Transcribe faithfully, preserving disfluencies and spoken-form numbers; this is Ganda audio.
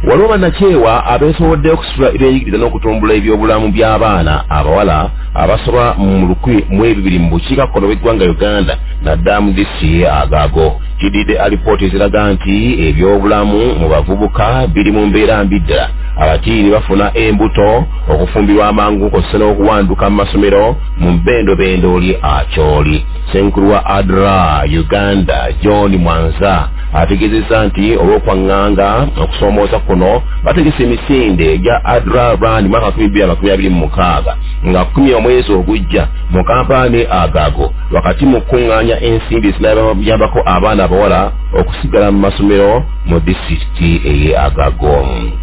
waliwo bannakyewa abeesobodde okusitula ebyeyigiriza n'okutumbula ebyobulamu by'abaana abawala abasoba mu lukumi mu ebibiri mu bukiikakkono bw'eggwanga Uganda naddala mu disitulikiti Agago. Kididde alipoota eziraga nti ebyobulamu mu bavubuka biri mu mbeera mbi ddala. Abatiini bafuna embuto okufumbirwa amangu kw'ossa n'okuwanduka mu masomero mu bbendobendo oli akyoli. Ssenkulu wa A D R A Uganda John Mwanza ategeezezza nti olw'okwaŋŋanga okusoomooza kuno bategese emisinde gya A D R A Brand mwaka makumi bbiri amakumi abiri mu mukaaga nga kumi omwezi ogujja mu kampaani Agago wakati mu kuŋŋaanya ensimbi ezinabayambako abaana abawala okusigala mu masomero mu disitulikiti ey'e Agago.